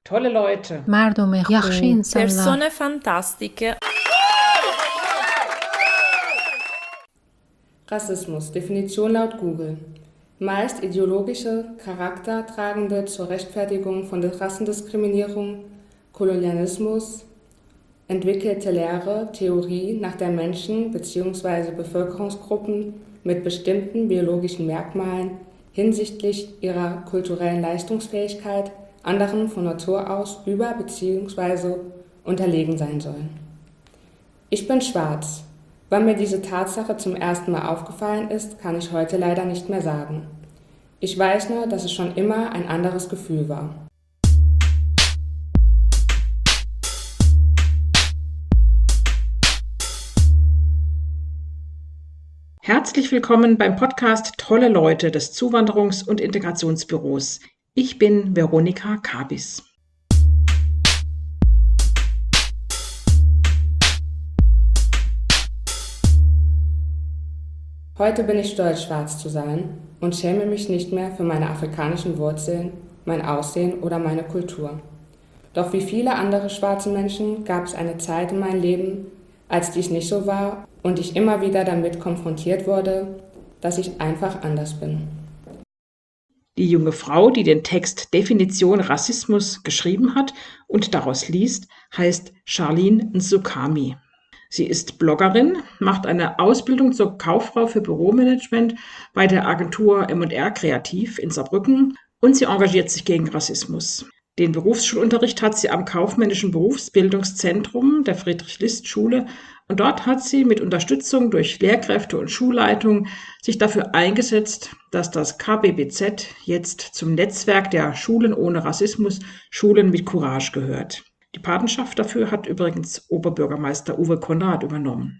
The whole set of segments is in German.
tolle Leute, مردم یخشی insanlar, persone fantastiche, Rassismus, Definition laut Google. Meist ideologische, charaktertragende zur Rechtfertigung von Rassendiskriminierung, Kolonialismus, entwickelte Lehre, Theorie, nach der Menschen bzw. Bevölkerungsgruppen mit bestimmten biologischen Merkmalen hinsichtlich ihrer kulturellen Leistungsfähigkeit anderen von Natur aus über bzw. unterlegen sein sollen. Ich bin schwarz. Wann mir diese Tatsache zum ersten Mal aufgefallen ist, kann ich heute leider nicht mehr sagen. Ich weiß nur, dass es schon immer ein anderes Gefühl war. Herzlich willkommen beim Podcast Tolle Leute des Zuwanderungs- und Integrationsbüros. Ich bin Veronika Kabis. Heute bin ich stolz, schwarz zu sein und schäme mich nicht mehr für meine afrikanischen Wurzeln, mein Aussehen oder meine Kultur. Doch wie viele andere schwarze Menschen gab es eine Zeit in meinem Leben, als dies nicht so war und ich immer wieder damit konfrontiert wurde, dass ich einfach anders bin. Die junge Frau, die den Text Definition Rassismus geschrieben hat und daraus liest, heißt Charlene Nsukami. Sie ist Bloggerin, macht eine Ausbildung zur Kauffrau für Büromanagement bei der Agentur M&R Kreativ in Saarbrücken und sie engagiert sich gegen Rassismus. Den Berufsschulunterricht hat sie am Kaufmännischen Berufsbildungszentrum der Friedrich-List-Schule und dort hat sie mit Unterstützung durch Lehrkräfte und Schulleitung sich dafür eingesetzt, dass das KBBZ jetzt zum Netzwerk der Schulen ohne Rassismus, Schulen mit Courage gehört. Die Patenschaft dafür hat übrigens Oberbürgermeister Uwe Konrad übernommen.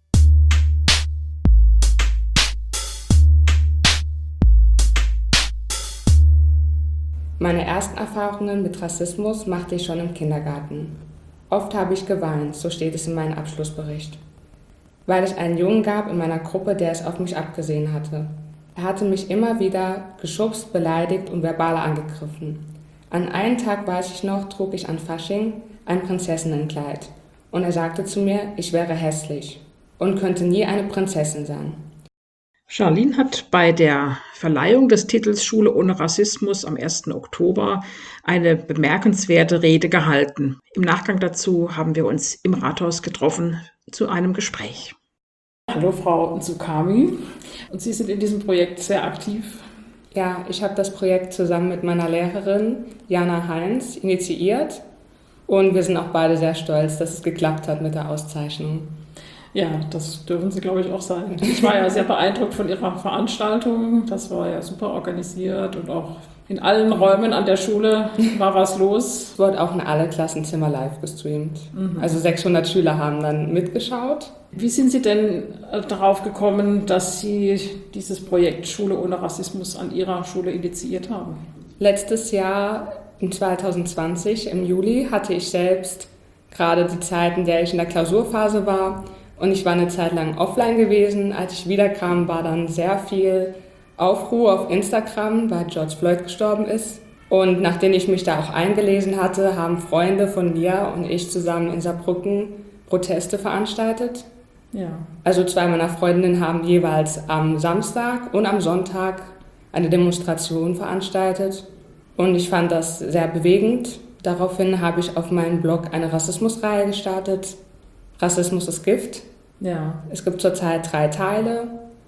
Meine ersten Erfahrungen mit Rassismus machte ich schon im Kindergarten. Oft habe ich geweint, so steht es in meinem Abschlussbericht. Weil es einen Jungen gab in meiner Gruppe, der es auf mich abgesehen hatte. Er hatte mich immer wieder geschubst, beleidigt und verbal angegriffen. An einem Tag, weiß ich noch, trug ich an Fasching ein Prinzessinnenkleid. Und er sagte zu mir, ich wäre hässlich und könnte nie eine Prinzessin sein. Charlene hat bei der Verleihung des Titels Schule ohne Rassismus am 1. Oktober eine bemerkenswerte Rede gehalten. Im Nachgang dazu haben wir uns im Rathaus getroffen zu einem Gespräch. Hallo Frau Nsukami, und Sie sind in diesem Projekt sehr aktiv. Ja, ich habe das Projekt zusammen mit meiner Lehrerin Jana Heinz initiiert und wir sind auch beide sehr stolz, dass es geklappt hat mit der Auszeichnung. Ja, das dürfen Sie, glaube ich, auch sein. Ich war ja sehr beeindruckt von Ihrer Veranstaltung. Das war ja super organisiert und auch in allen Räumen an der Schule war was los. Es wurde auch in alle Klassenzimmer live gestreamt. Also 600 Schüler haben dann mitgeschaut. Wie sind Sie denn darauf gekommen, dass Sie dieses Projekt Schule ohne Rassismus an Ihrer Schule initiiert haben? Letztes Jahr, in 2020, im Juli, hatte ich selbst gerade die Zeit, in der ich in der Klausurphase war. Und ich war eine Zeit lang offline gewesen. Als ich wiederkam, war dann sehr viel Aufruhr auf Instagram, weil George Floyd gestorben ist. Und nachdem ich mich da auch eingelesen hatte, haben Freunde von mir und ich zusammen in Saarbrücken Proteste veranstaltet. Ja. Also 2 meiner Freundinnen haben jeweils am Samstag und am Sonntag eine Demonstration veranstaltet. Und ich fand das sehr bewegend. Daraufhin habe ich auf meinem Blog eine Rassismusreihe gestartet. Rassismus ist Gift. Ja. Es gibt zurzeit 3 Teile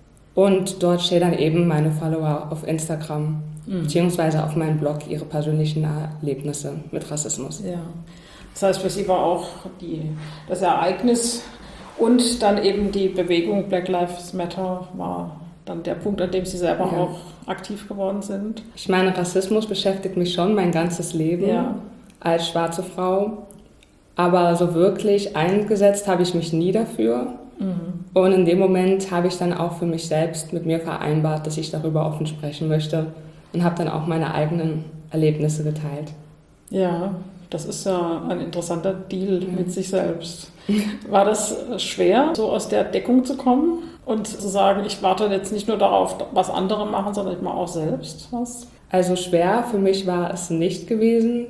und dort stehen dann eben meine Follower auf Instagram beziehungsweise auf meinem Blog ihre persönlichen Erlebnisse mit Rassismus. Ja. Das heißt, für Sie war auch das Ereignis und dann eben die Bewegung Black Lives Matter war dann der Punkt, an dem Sie selber auch aktiv geworden sind. Ich meine, Rassismus beschäftigt mich schon mein ganzes Leben als schwarze Frau. Aber so wirklich eingesetzt habe ich mich nie dafür. Und in dem Moment habe ich dann auch für mich selbst mit mir vereinbart, dass ich darüber offen sprechen möchte und habe dann auch meine eigenen Erlebnisse geteilt. Ja, das ist ja ein interessanter Deal mit sich selbst. War das schwer, so aus der Deckung zu kommen und zu sagen, ich warte jetzt nicht nur darauf, was andere machen, sondern ich mache auch selbst was? Also schwer für mich war es nicht gewesen,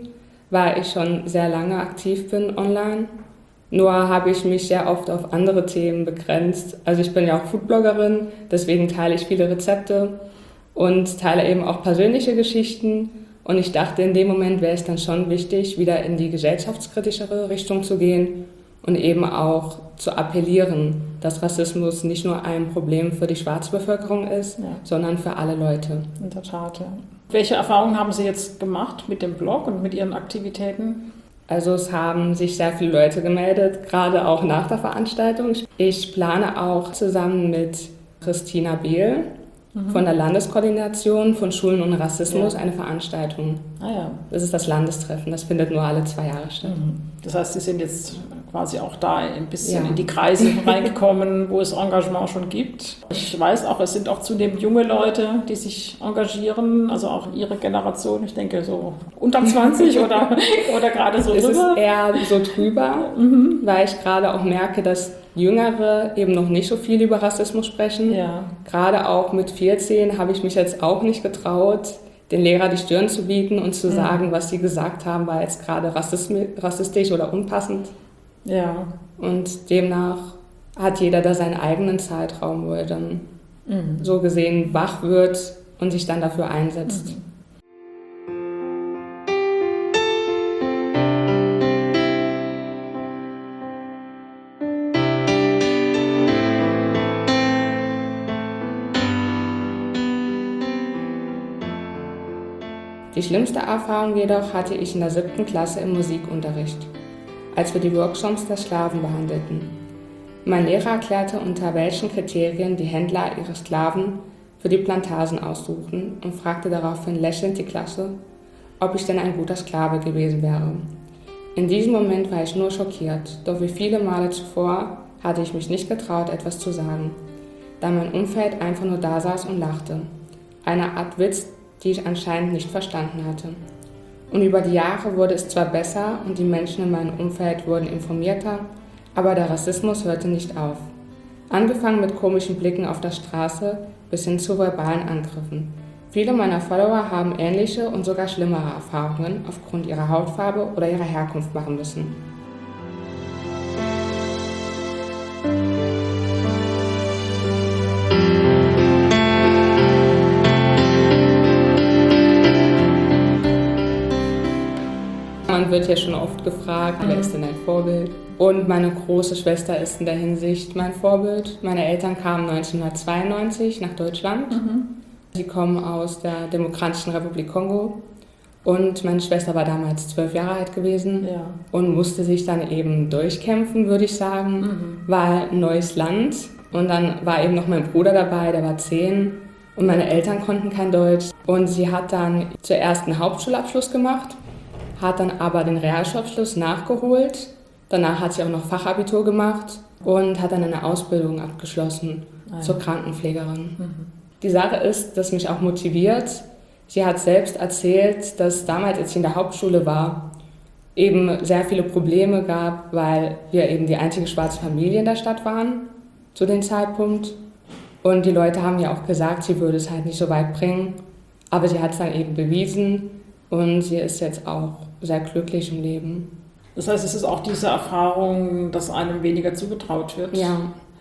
weil ich schon sehr lange aktiv bin online. Nur habe ich mich sehr oft auf andere Themen begrenzt. Also ich bin ja auch Foodbloggerin, deswegen teile ich viele Rezepte und teile eben auch persönliche Geschichten. Und ich dachte, in dem Moment wäre es dann schon wichtig, wieder in die gesellschaftskritischere Richtung zu gehen und eben auch zu appellieren, dass Rassismus nicht nur ein Problem für die schwarze Bevölkerung ist, sondern für alle Leute. In der Tat, ja. Welche Erfahrungen haben Sie jetzt gemacht mit dem Blog und mit Ihren Aktivitäten? Also es haben sich sehr viele Leute gemeldet, gerade auch nach der Veranstaltung. Ich plane auch zusammen mit Christina Behl von der Landeskoordination von Schulen und Rassismus eine Veranstaltung. Das ist das Landestreffen, das findet nur alle 2 Jahre statt. Das heißt, Sie sind jetzt quasi auch da ein bisschen in die Kreise reingekommen, wo es Engagement schon gibt. Ich weiß auch, es sind auch zunehmend junge Leute, die sich engagieren, also auch Ihre Generation, ich denke so unter 20 oder gerade so Es rüber. ist eher so drüber, weil ich gerade auch merke, dass Jüngere eben noch nicht so viel über Rassismus sprechen. Ja. Gerade auch mit 14 habe ich mich jetzt auch nicht getraut, den Lehrer die Stirn zu bieten und zu sagen, was sie gesagt haben, war jetzt gerade rassistisch oder unpassend. Ja. Und demnach hat jeder da seinen eigenen Zeitraum, wo er dann so gesehen wach wird und sich dann dafür einsetzt. Die schlimmste Erfahrung jedoch hatte ich in der 7. Klasse im Musikunterricht, als wir die Workshops der Sklaven behandelten. Mein Lehrer erklärte, unter welchen Kriterien die Händler ihre Sklaven für die Plantagen aussuchten und fragte daraufhin lächelnd die Klasse, ob ich denn ein guter Sklave gewesen wäre. In diesem Moment war ich nur schockiert, doch wie viele Male zuvor hatte ich mich nicht getraut, etwas zu sagen, da mein Umfeld einfach nur da saß und lachte. Eine Art Witz, die ich anscheinend nicht verstanden hatte. Und über die Jahre wurde es zwar besser und die Menschen in meinem Umfeld wurden informierter, aber der Rassismus hörte nicht auf. Angefangen mit komischen Blicken auf der Straße bis hin zu verbalen Angriffen. Viele meiner Follower haben ähnliche und sogar schlimmere Erfahrungen aufgrund ihrer Hautfarbe oder ihrer Herkunft machen müssen. Man wird ja schon oft gefragt, wer ist denn dein Vorbild? Und meine große Schwester ist in der Hinsicht mein Vorbild. Meine Eltern kamen 1992 nach Deutschland. Sie kommen aus der Demokratischen Republik Kongo. Und meine Schwester war damals 12 Jahre alt gewesen und musste sich dann eben durchkämpfen, würde ich sagen. War ein neues Land. Und dann war eben noch mein Bruder dabei, der war 10. Und meine Eltern konnten kein Deutsch. Und sie hat dann zuerst einen Hauptschulabschluss gemacht, hat dann aber den Realschulabschluss nachgeholt. Danach hat sie auch noch Fachabitur gemacht und hat dann eine Ausbildung abgeschlossen zur Krankenpflegerin. Die Sache ist, dass mich auch motiviert. Sie hat selbst erzählt, dass damals, als sie in der Hauptschule war, eben sehr viele Probleme gab, weil wir eben die einzige schwarze Familie in der Stadt waren zu dem Zeitpunkt. Und die Leute haben ja auch gesagt, sie würde es halt nicht so weit bringen. Aber sie hat es dann eben bewiesen und sie ist jetzt auch sehr glücklich im Leben. Das heißt, es ist auch diese Erfahrung, dass einem weniger zugetraut wird. Ja.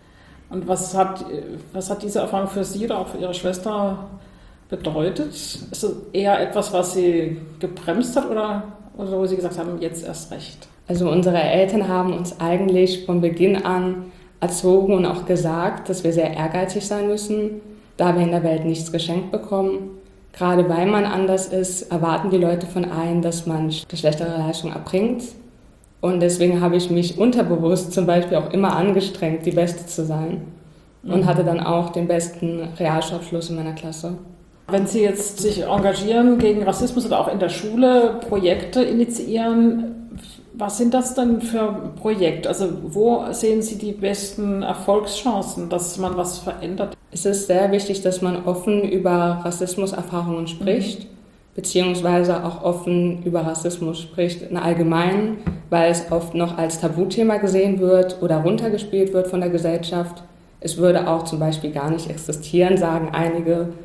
Und was hat diese Erfahrung für Sie oder auch für Ihre Schwester bedeutet? Ist es eher etwas, was Sie gebremst hat oder wo Sie gesagt haben, jetzt erst recht? Also unsere Eltern haben uns eigentlich von Beginn an erzogen und auch gesagt, dass wir sehr ehrgeizig sein müssen, da wir in der Welt nichts geschenkt bekommen. Gerade weil man anders ist, erwarten die Leute von einem, dass man eine schlechtere Leistung erbringt. Und deswegen habe ich mich unterbewusst zum Beispiel auch immer angestrengt, die Beste zu sein. Und hatte dann auch den besten Realschulabschluss in meiner Klasse. Wenn Sie jetzt sich engagieren gegen Rassismus oder auch in der Schule Projekte initiieren, was sind das denn für Projekte? Also wo sehen Sie die besten Erfolgschancen, dass man was verändert? Es ist sehr wichtig, dass man offen über Rassismuserfahrungen spricht, beziehungsweise auch offen über Rassismus spricht im Allgemeinen, weil es oft noch als Tabuthema gesehen wird oder runtergespielt wird von der Gesellschaft. Es würde auch zum Beispiel gar nicht existieren, sagen einige.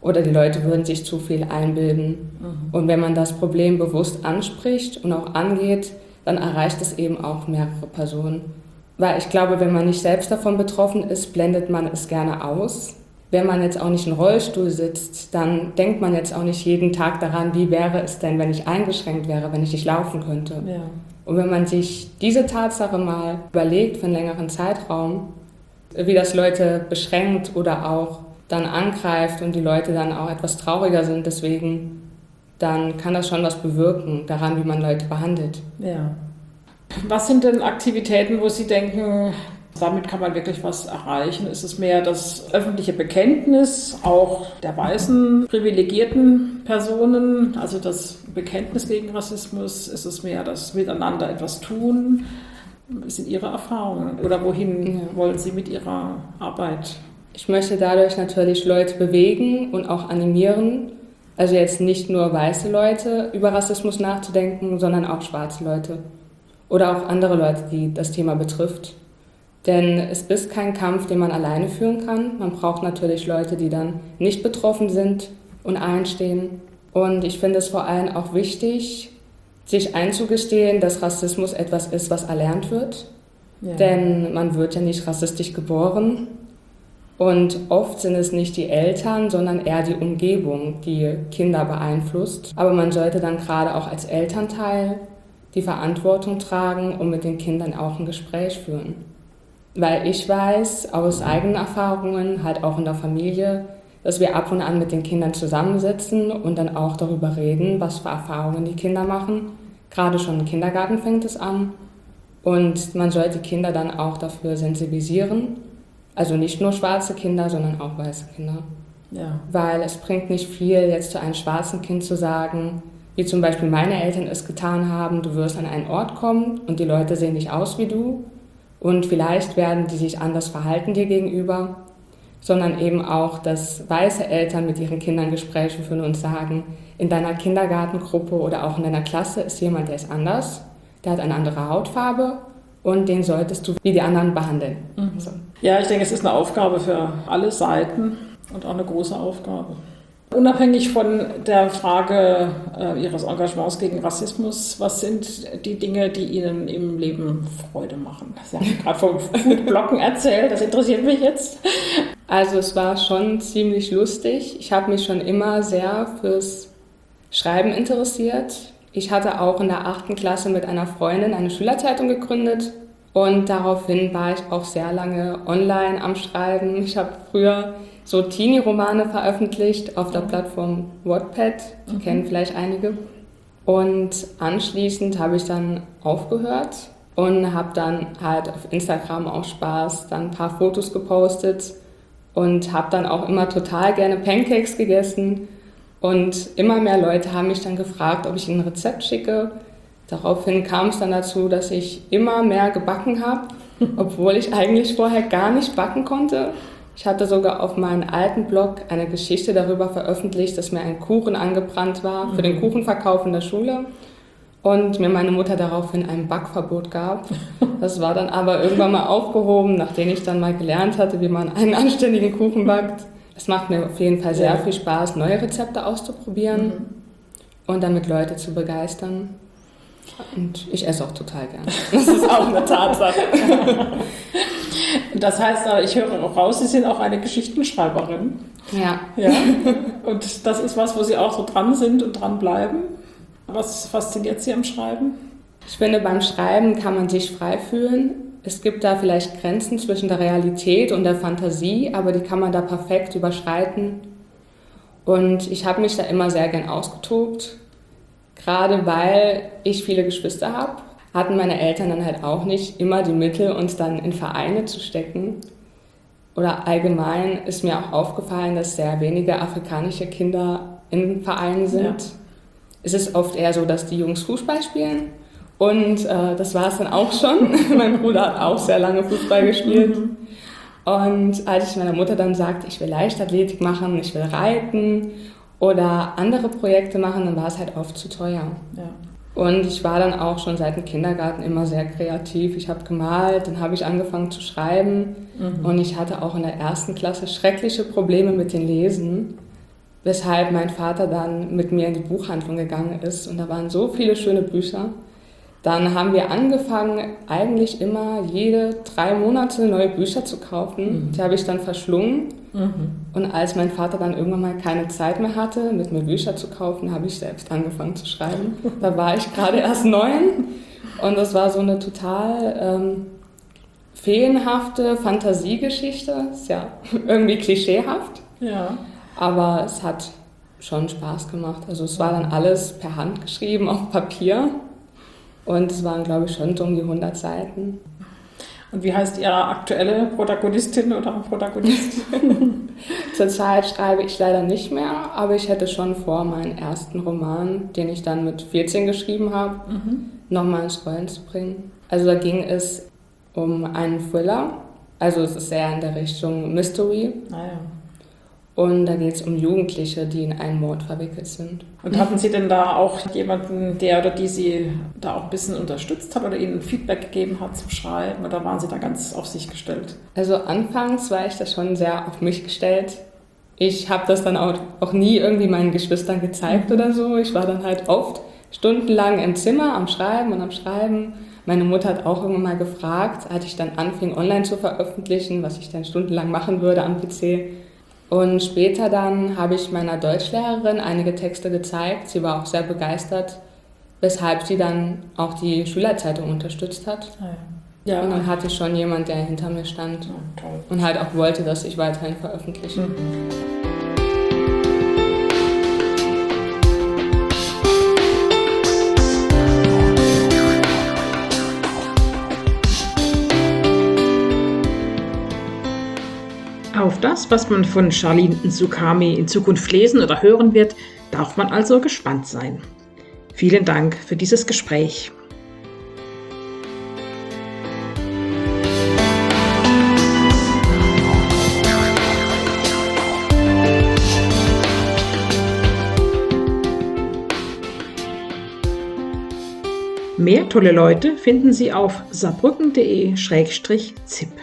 oder die Leute würden sich zu viel einbilden. Und wenn man das Problem bewusst anspricht und auch angeht, dann erreicht es eben auch mehrere Personen. Weil ich glaube, wenn man nicht selbst davon betroffen ist, blendet man es gerne aus. Wenn man jetzt auch nicht im Rollstuhl sitzt, dann denkt man jetzt auch nicht jeden Tag daran, wie wäre es denn, wenn ich eingeschränkt wäre, wenn ich nicht laufen könnte. Ja. Und wenn man sich diese Tatsache mal überlegt für einen längeren Zeitraum, wie das Leute beschränkt oder auch dann angreift und die Leute dann auch etwas trauriger sind deswegen, dann kann das schon was bewirken daran, wie man Leute behandelt. Ja. Was sind denn Aktivitäten, wo Sie denken, damit kann man wirklich was erreichen? Ist es mehr das öffentliche Bekenntnis auch der weißen, privilegierten Personen, also das Bekenntnis gegen Rassismus? Ist es mehr das Miteinander etwas tun? Was sind Ihre Erfahrungen? Oder wohin wollen Sie mit Ihrer Arbeit? Ich möchte dadurch natürlich Leute bewegen und auch animieren. Also jetzt nicht nur weiße Leute über Rassismus nachzudenken, sondern auch schwarze Leute. Oder auch andere Leute, die das Thema betrifft. Denn es ist kein Kampf, den man alleine führen kann. Man braucht natürlich Leute, die dann nicht betroffen sind und einstehen. Und ich finde es vor allem auch wichtig, sich einzugestehen, dass Rassismus etwas ist, was erlernt wird. Ja. Denn man wird ja nicht rassistisch geboren. Und oft sind es nicht die Eltern, sondern eher die Umgebung, die Kinder beeinflusst. Aber man sollte dann gerade auch als Elternteil die Verantwortung tragen und mit den Kindern auch ein Gespräch führen. Weil ich weiß aus eigenen Erfahrungen, halt auch in der Familie, dass wir ab und an mit den Kindern zusammensitzen und dann auch darüber reden, was für Erfahrungen die Kinder machen. Gerade schon im Kindergarten fängt es an. Und man sollte Kinder dann auch dafür sensibilisieren. Also nicht nur schwarze Kinder, sondern auch weiße Kinder. Ja. Weil es bringt nicht viel, jetzt zu einem schwarzen Kind zu sagen, wie zum Beispiel meine Eltern es getan haben, du wirst an einen Ort kommen und die Leute sehen nicht aus wie du. Und vielleicht werden die sich anders verhalten dir gegenüber, sondern eben auch, dass weiße Eltern mit ihren Kindern Gespräche führen und sagen, in deiner Kindergartengruppe oder auch in deiner Klasse ist jemand, der ist anders, der hat eine andere Hautfarbe und den solltest du wie die anderen behandeln. Mhm. So. Ja, ich denke, es ist eine Aufgabe für alle Seiten und auch eine große Aufgabe. Unabhängig von der Frage Ihres Engagements gegen Rassismus, was sind die Dinge, die Ihnen im Leben Freude machen? Sie haben gerade vom Foodblocken erzählt, das interessiert mich jetzt. Also es war schon ziemlich lustig. Ich habe mich schon immer sehr fürs Schreiben interessiert. Ich hatte auch in der 8. Klasse mit einer Freundin eine Schülerzeitung gegründet und daraufhin war ich auch sehr lange online am Schreiben. Ich habe früher so Teenie-Romane veröffentlicht auf der Plattform Wattpad, die kennen vielleicht einige. Und anschließend habe ich dann aufgehört und habe dann halt auf Instagram auch Spaß dann ein paar Fotos gepostet und habe dann auch immer total gerne Pancakes gegessen. Und immer mehr Leute haben mich dann gefragt, ob ich ihnen ein Rezept schicke. Daraufhin kam es dann dazu, dass ich immer mehr gebacken habe, obwohl ich eigentlich vorher gar nicht backen konnte. Ich hatte sogar auf meinem alten Blog eine Geschichte darüber veröffentlicht, dass mir ein Kuchen angebrannt war für den Kuchenverkauf in der Schule und mir meine Mutter daraufhin ein Backverbot gab. Das war dann aber irgendwann mal aufgehoben, nachdem ich dann mal gelernt hatte, wie man einen anständigen Kuchen backt. Es macht mir auf jeden Fall sehr viel Spaß, neue Rezepte auszuprobieren und damit Leute zu begeistern. Und ich esse auch total gern. Das ist auch eine Tatsache. Das heißt aber, ich höre auch raus, Sie sind auch eine Geschichtenschreiberin. Ja. Und das ist was, wo Sie auch so dran sind und dran bleiben. Was fasziniert Sie am Schreiben? Ich finde, beim Schreiben kann man sich frei fühlen. Es gibt da vielleicht Grenzen zwischen der Realität und der Fantasie, aber die kann man da perfekt überschreiten. Und ich habe mich da immer sehr gern ausgetobt. Gerade weil ich viele Geschwister habe, hatten meine Eltern dann halt auch nicht immer die Mittel, uns dann in Vereine zu stecken. Oder allgemein ist mir auch aufgefallen, dass sehr wenige afrikanische Kinder in Vereinen sind. Ja. Es ist oft eher so, dass die Jungs Fußball spielen. Und das war es dann auch schon. Mein Bruder hat auch sehr lange Fußball gespielt. Und als ich meiner Mutter dann sagte, ich will Leichtathletik machen, ich will reiten oder andere Projekte machen, dann war es halt oft zu teuer. Ja. Und ich war dann auch schon seit dem Kindergarten immer sehr kreativ. Ich habe gemalt, dann habe ich angefangen zu schreiben. Und ich hatte auch in der 1. Klasse schreckliche Probleme mit dem Lesen. weshalb mein Vater dann mit mir in die Buchhandlung gegangen ist und da waren so viele schöne Bücher. Dann haben wir angefangen, eigentlich immer jede 3 Monate neue Bücher zu kaufen. Die habe ich dann verschlungen. Und als mein Vater dann irgendwann mal keine Zeit mehr hatte, mit mir Bücher zu kaufen, habe ich selbst angefangen zu schreiben. Da war ich gerade erst 9 und das war so eine total feenhafte Fantasiegeschichte. Ist ja irgendwie klischeehaft, aber es hat schon Spaß gemacht. Also es war dann alles per Hand geschrieben auf Papier. Und es waren, glaube ich, schon so um die 100 Seiten. Und wie heißt Ihre aktuelle Protagonistin oder Protagonist? Zurzeit schreibe ich leider nicht mehr, aber ich hätte schon vor, meinen ersten Roman, den ich dann mit 14 geschrieben habe, nochmal ins Rollen zu bringen. Also da ging es um einen Thriller, also es ist sehr in der Richtung Mystery. Und da geht es um Jugendliche, die in einen Mord verwickelt sind. Und hatten Sie denn da auch jemanden, der oder die Sie da auch ein bisschen unterstützt hat oder Ihnen Feedback gegeben hat zum Schreiben? Oder waren Sie da ganz auf sich gestellt? Also anfangs war ich da schon sehr auf mich gestellt. Ich habe das dann auch nie irgendwie meinen Geschwistern gezeigt oder so. Ich war dann halt oft stundenlang im Zimmer am Schreiben und am Schreiben. Meine Mutter hat auch irgendwann mal gefragt, als ich dann anfing, online zu veröffentlichen, was ich dann stundenlang machen würde am PC. Und später dann habe ich meiner Deutschlehrerin einige Texte gezeigt. Sie war auch sehr begeistert, weshalb sie dann auch die Schülerzeitung unterstützt hat. Und dann hatte ich schon jemanden, der hinter mir stand und halt auch wollte, dass ich weiterhin veröffentliche. Auf das, was man von Charlene Nzukami in Zukunft lesen oder hören wird, darf man also gespannt sein. Vielen Dank für dieses Gespräch. Mehr tolle Leute finden Sie auf saarbrücken.de/ZIP.